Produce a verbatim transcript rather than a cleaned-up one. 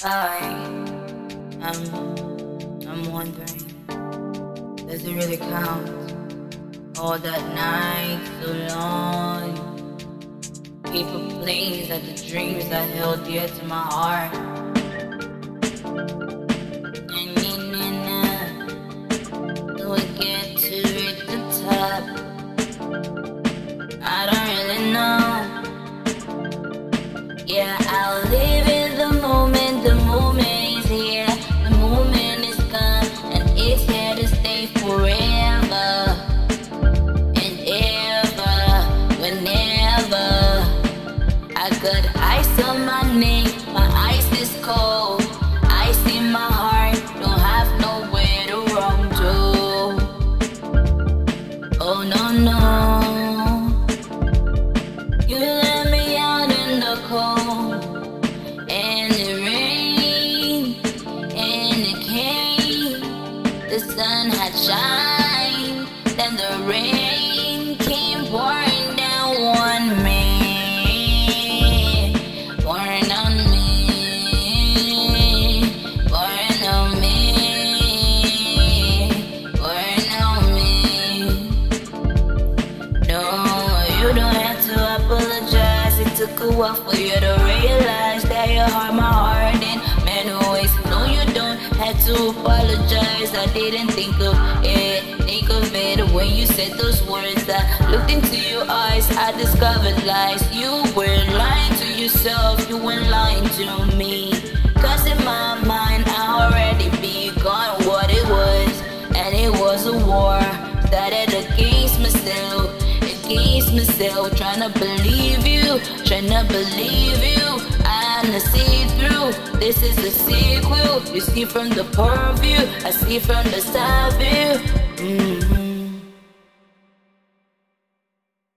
I, I'm, I'm wondering, does it really count? All that night so long, paper planes at the dreams I held dear to my heart. And then uh, we get to the top. I don't really know. Yeah, I'll live in the moment. The moment is here. The moment is gone, and it's here to stay forever and ever. Whenever I got ice on my neck, my ice is cold. Ice in my heart, don't have nowhere to run to. Oh no no, you let me out in the cold, and it rained, and it came. The sun had shined, then the rain came pouring down on me, pouring on me, pouring on me, pouring on me. No, you don't have to apologize. It took a while for you to realize that you hurt my heart in many ways. No, you don't have to apologize. I didn't think of it, think of it when you said those words. I looked into your eyes, I discovered lies. You were lying to yourself, you weren't lying to me. Cause in my mind I already begun what it was, and it was a war started against myself, against myself, trying to believe you, trying to believe you. I'm the see-through, this is the sequel. You see from the purview, I see from the side view.